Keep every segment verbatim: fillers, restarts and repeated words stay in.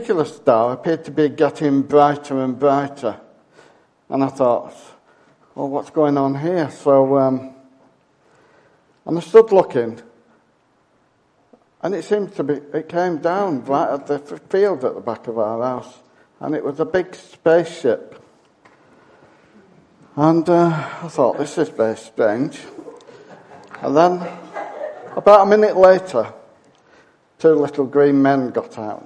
particular star appeared to be getting brighter and brighter. And I thought, well, what's going on here? So, um, and I stood looking, and it seemed to be, it came down right at the field at the back of our house, and it was a big spaceship. And uh, I thought, this is very strange. And then, about a minute later, two little green men got out.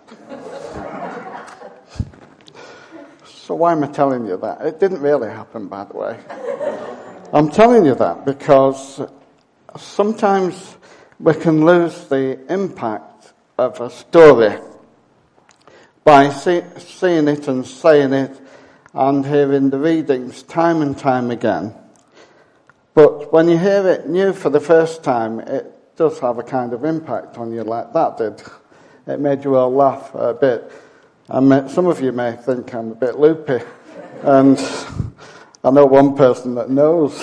So why am I telling you that? It didn't really happen, by the way. I'm telling you that because sometimes we can lose the impact of a story by see, seeing it and saying it and hearing the readings time and time again. But when you hear it new for the first time, it does have a kind of impact on you like that did. It made you all laugh a bit. And some of you may think I'm a bit loopy. And I know one person that knows.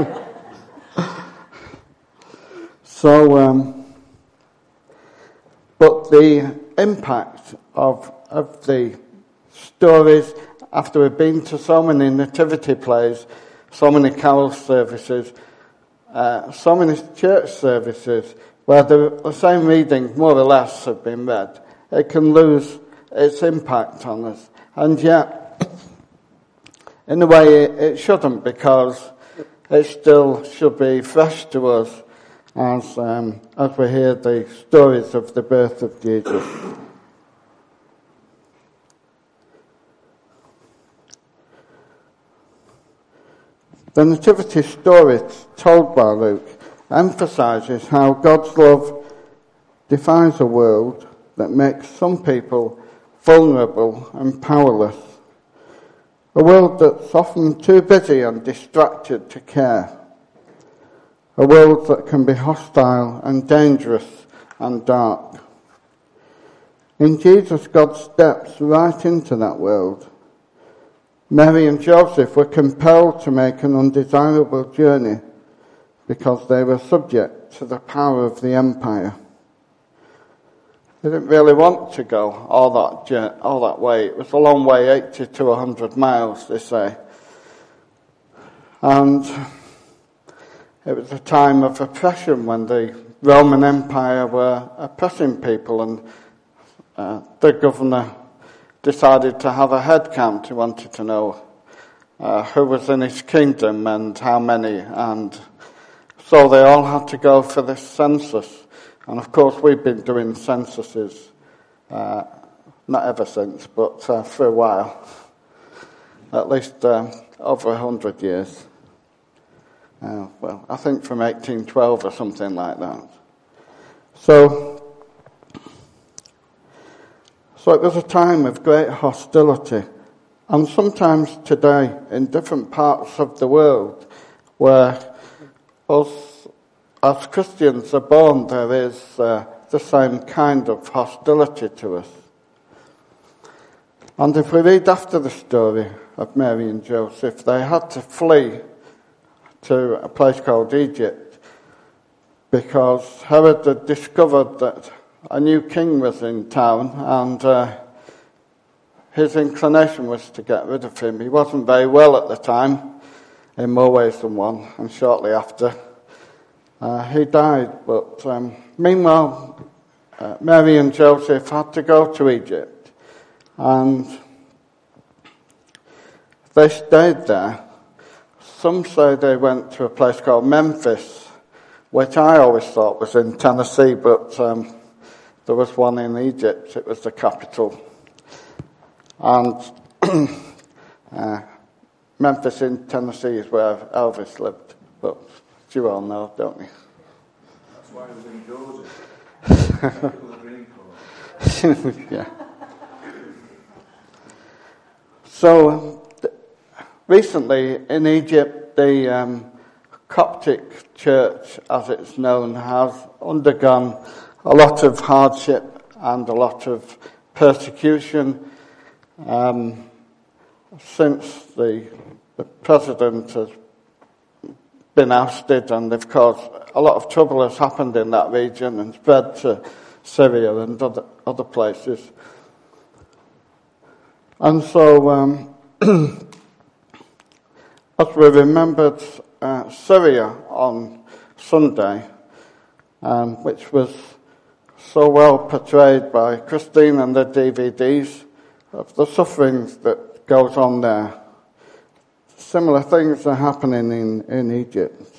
so, um, but the impact of, of the stories, after we've been to so many nativity plays, so many carol services, uh, so many church services, where the, the same reading, more or less, have been read, it can lose its impact on us. And yet, in a way, it, it shouldn't, because it still should be fresh to us as um, as we hear the stories of the birth of Jesus. The nativity story told by Luke emphasises how God's love defines a world that makes some people vulnerable and powerless. A world that's often too busy and distracted to care. A world that can be hostile and dangerous and dark. In Jesus, God steps right into that world. Mary and Joseph were compelled to make an undesirable journey because they were subject to the power of the empire. They didn't really want to go all that journey, all that way. It was a long way, eighty to one hundred miles, they say. And it was a time of oppression when the Roman Empire were oppressing people, and uh, the governor decided to have a head count. He wanted to know uh, who was in his kingdom and how many, and so they all had to go for this census. And of course, we've been doing censuses, uh, not ever since, but uh, for a while, at least uh, over a hundred years. Uh, well, I think from eighteen twelve or something like that. So, so it was a time of great hostility, and sometimes today, in different parts of the world, where us as Christians are born, there is uh, the same kind of hostility to us. And if we read after the story of Mary and Joseph, they had to flee to a place called Egypt because Herod had discovered that a new king was in town, and uh, his inclination was to get rid of him. He wasn't very well at the time, in more ways than one, and shortly after, Uh, he died, but um, meanwhile, uh, Mary and Joseph had to go to Egypt, and they stayed there. Some say they went to a place called Memphis, which I always thought was in Tennessee, but um, there was one in Egypt. It was the capital. And uh, Memphis in Tennessee is where Elvis lived, but you all know, don't you? That's why he was in Joseph. Yeah. So, th- recently in Egypt, the um, Coptic Church, as it's known, has undergone a lot of hardship and a lot of persecution um, since the, the president has been ousted, and of course a lot of trouble has happened in that region and spread to Syria and other, other places. And so, um, as we remembered uh, Syria on Sunday, um, which was so well portrayed by Christine and the D V Ds of the sufferings that goes on there. Similar things are happening in, in Egypt.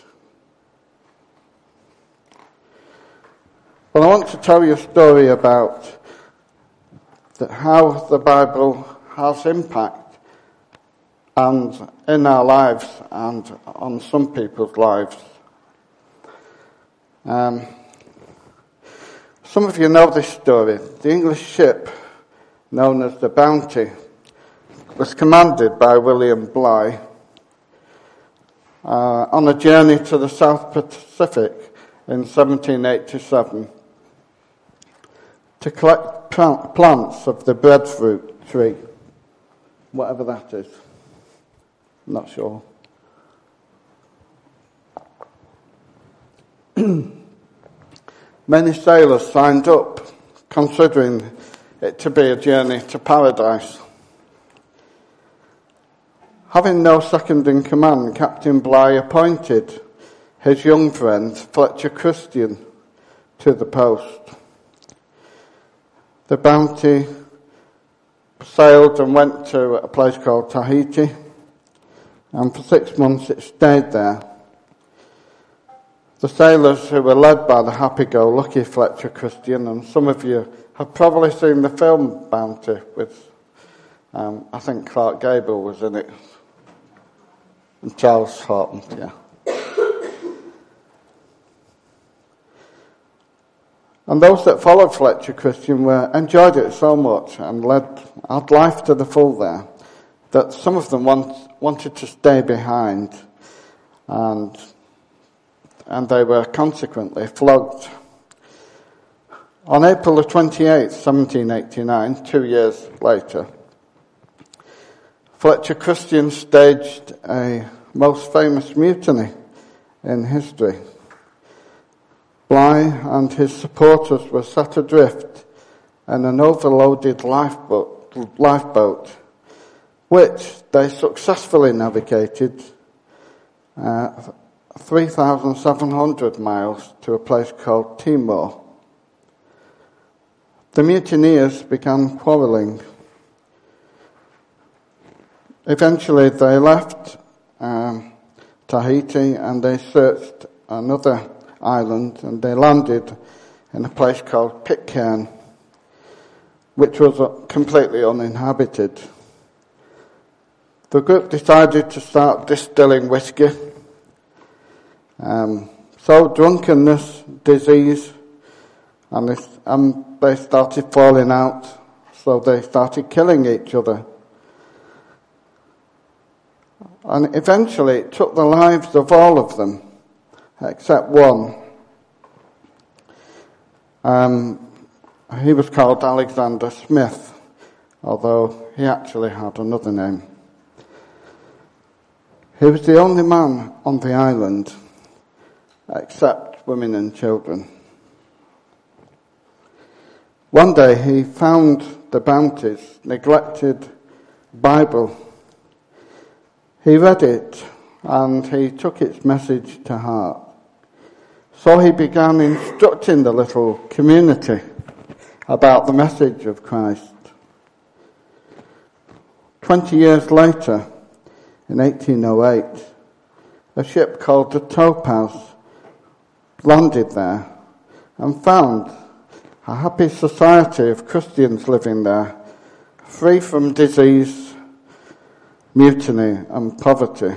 But I want to tell you a story about the, how the Bible has impact and in our lives and on some people's lives. Um, some of you know this story. The English ship known as the Bounty was commanded by William Bligh uh, on a journey to the South Pacific in seventeen eighty-seven to collect plants of the breadfruit tree, whatever that is. I'm not sure. Many sailors signed up, considering it to be a journey to paradise. Having no second in command, Captain Bligh appointed his young friend, Fletcher Christian, to the post. The Bounty sailed and went to a place called Tahiti, and for six months it stayed there. The sailors who were led by the happy-go-lucky Fletcher Christian, and some of you have probably seen the film Bounty with, um, I think Clark Gable was in it, and Charles Horton, yeah. And those that followed Fletcher Christian were enjoyed it so much and led had life to the full there that some of them want, wanted to stay behind, and and they were consequently flogged. On April the twenty-eighth, seventeen eighty-nine, two years later, Fletcher Christian staged a most famous mutiny in history. Bligh and his supporters were set adrift in an overloaded lifeboat, lifeboat which they successfully navigated uh, three thousand seven hundred miles to a place called Timor. The mutineers began quarrelling. Eventually they left um, Tahiti and they searched another island, and they landed in a place called Pitcairn, which was completely uninhabited. The group decided to start distilling whiskey. Um, so drunkenness, disease, and they, and they started falling out, so they started killing each other. And eventually it took the lives of all of them, except one. Um, he was called Alexander Smith, although he actually had another name. He was the only man on the island, except women and children. One day he found the Bounty's neglected Bible. He read it and he took its message to heart. So he began instructing the little community about the message of Christ. Twenty years later, in eighteen oh eight, a ship called the Topaz landed there and found a happy society of Christians living there, free from disease, mutiny and poverty.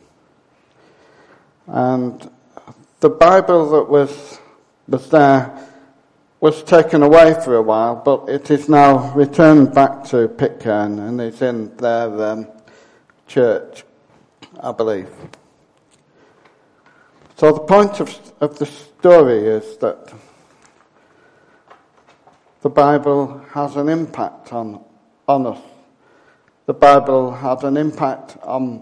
And the Bible that was was there was taken away for a while, but it is now returned back to Pitcairn and it's in their um, church, I believe. So the point of, of the story is that the Bible has an impact on, on us. The Bible had an impact on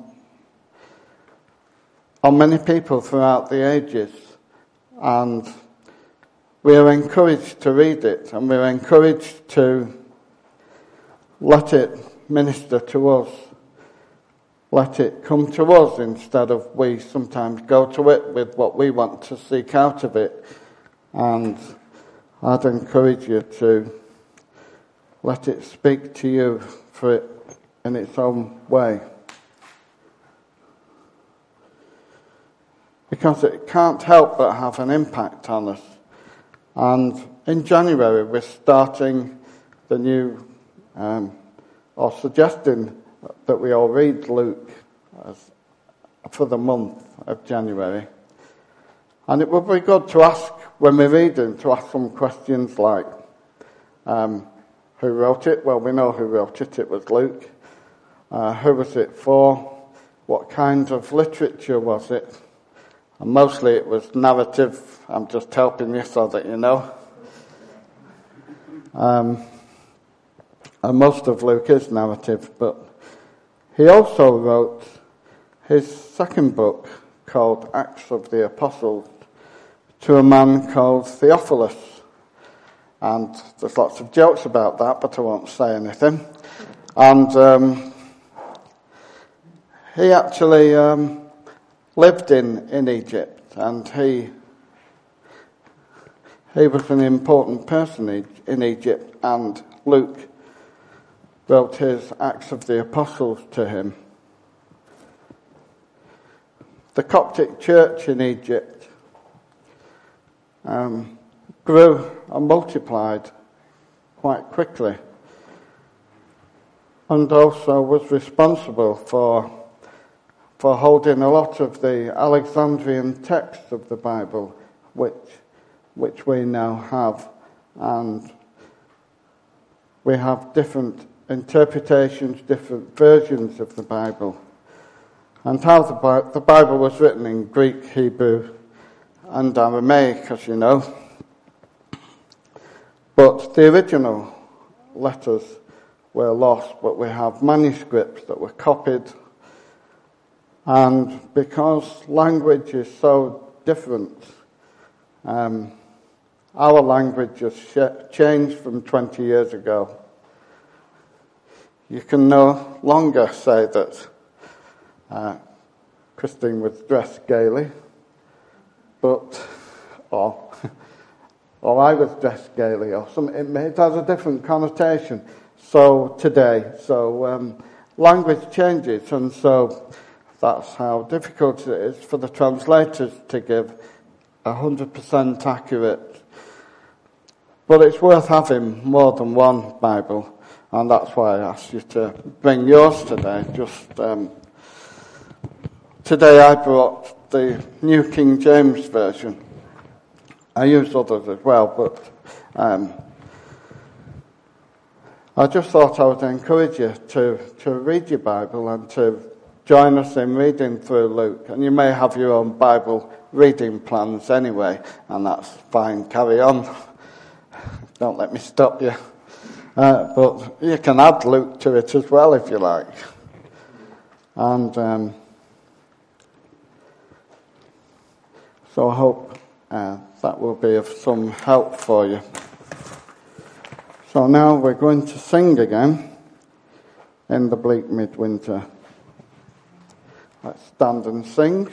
on many people throughout the ages, and we are encouraged to read it, and we're encouraged to let it minister to us. Let it come to us instead of we sometimes go to it with what we want to seek out of it. And I'd encourage you to let it speak to you for it in its own way. Because it can't help but have an impact on us. And in January we're starting the new, um, or suggesting that we all read Luke as, for the month of January. And it would be good to ask, when we read him, to ask some questions like, um, who wrote it? Well, we know who wrote it. It was Luke. Uh, who was it for? What kind of literature was it? And mostly it was narrative. I'm just helping you so that you know. Um, and most of Luke is narrative, but he also wrote his second book, called Acts of the Apostles, to a man called Theophilus. And there's lots of jokes about that, but I won't say anything. And um, he actually um, lived in, in Egypt, and he he was an important person in Egypt, and Luke wrote his Acts of the Apostles to him. The Coptic church in Egypt um, grew and multiplied quite quickly, and also was responsible for for holding a lot of the Alexandrian texts of the Bible, which which we now have, and we have different interpretations, different versions of the Bible, and how the, Bi- the Bible was written in Greek, Hebrew, and Aramaic, as you know. But the original letters were lost, but we have manuscripts that were copied. And because language is so different, um, our language has sh- changed from twenty years ago. You can no longer say that uh, Christine was dressed gaily, but, or, or I was dressed gaily, or something. It, it has a different connotation. So today, so um, language changes, and so that's how difficult it is for the translators to give a hundred percent accurate. But it's worth having more than one Bible, and that's why I asked you to bring yours today. Just um, today I brought the New King James Version. I use others as well, but um, I just thought I would encourage you to, to read your Bible and to join us in reading through Luke. And you may have your own Bible reading plans anyway, and that's fine, carry on. Don't let me stop you. Uh, but you can add Luke to it as well if you like. And um, so I hope uh, that will be of some help for you. So now we're going to sing again in the bleak midwinter. Let's stand and sing.